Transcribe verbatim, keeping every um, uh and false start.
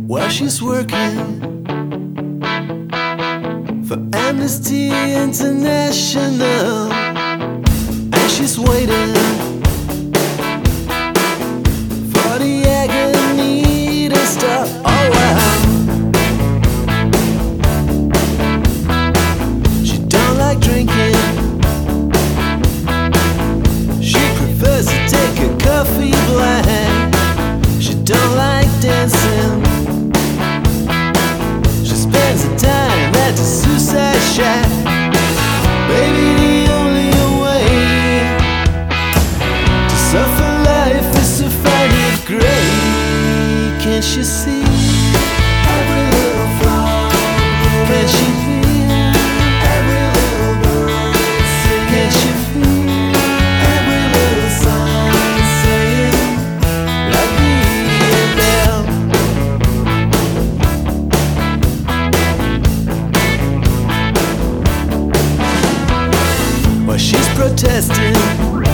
While she's working for Amnesty International, and she's waiting for the agony to stop. Oh wow. She don't like drinking. She prefers to take a coffee black. She don't like dancing. She spends her time at the suicide shack. Baby, the only way to suffer life is to find it great. Can't you see every little flower? Can't she feel every little bird sing? Can't she feel every little song saying like the bell? While she's protesting